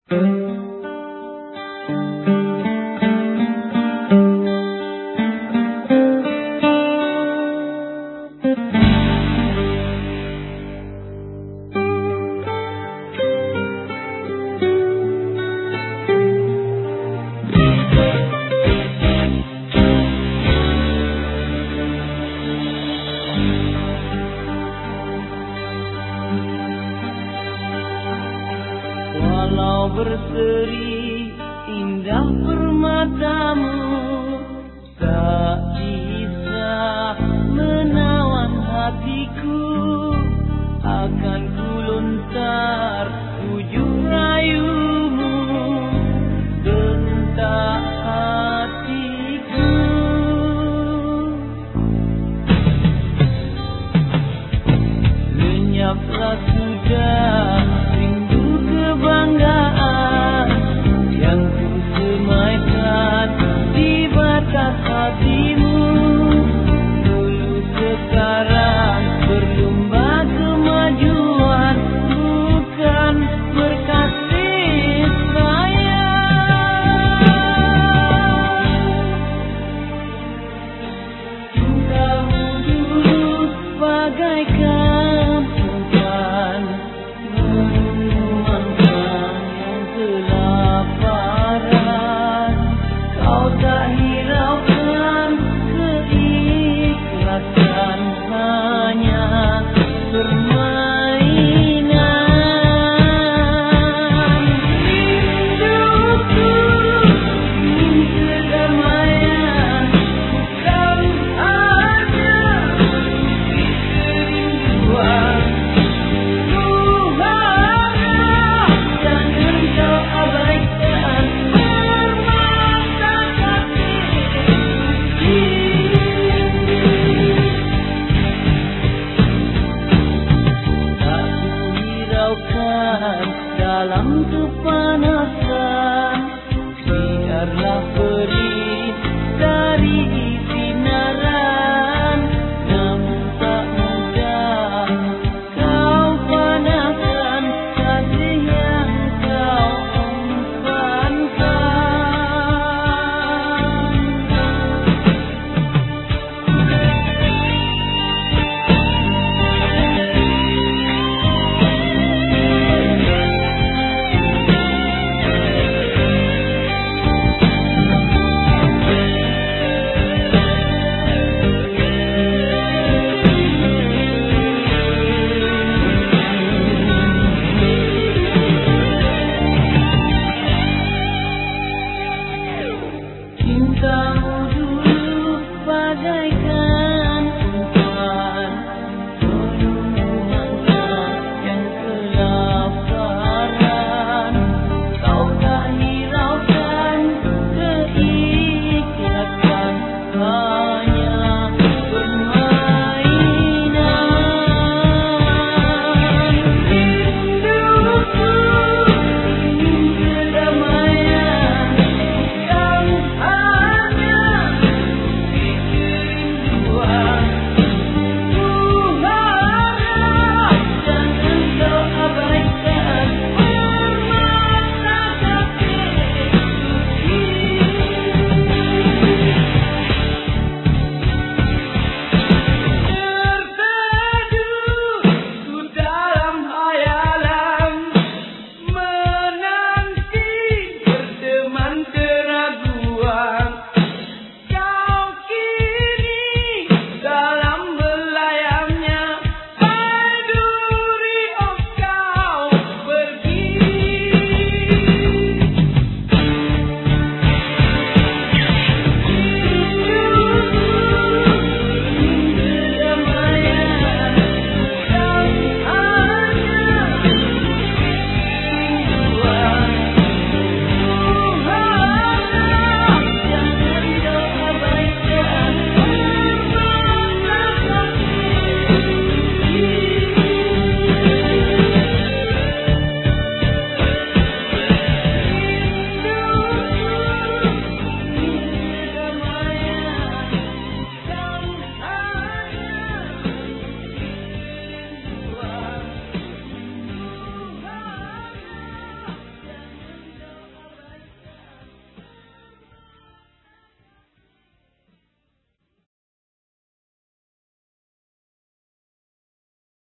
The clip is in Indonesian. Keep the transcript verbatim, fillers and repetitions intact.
Walau berseri indah permatamu, tak bisa menawan hatiku. Akan ku lontar tujuh rayumu, bentak hatiku. Lenyaplah sudah rindu kebanggaan yang ku semaikan di batas hatimu. Dulu sekarang berlomba kemajuan, bukan berkasih sayang. Cintamu dulu bagaikan hujan menuangkan yang kelaparan. Kau tak hiraukan keikhlasan, hanya permainan. Rinduku ingin kedamaian, bukan hanya kerinduan. Ku harap jangan kau abaikan permata hati. Tak ku hiraukan dalam kepanasan.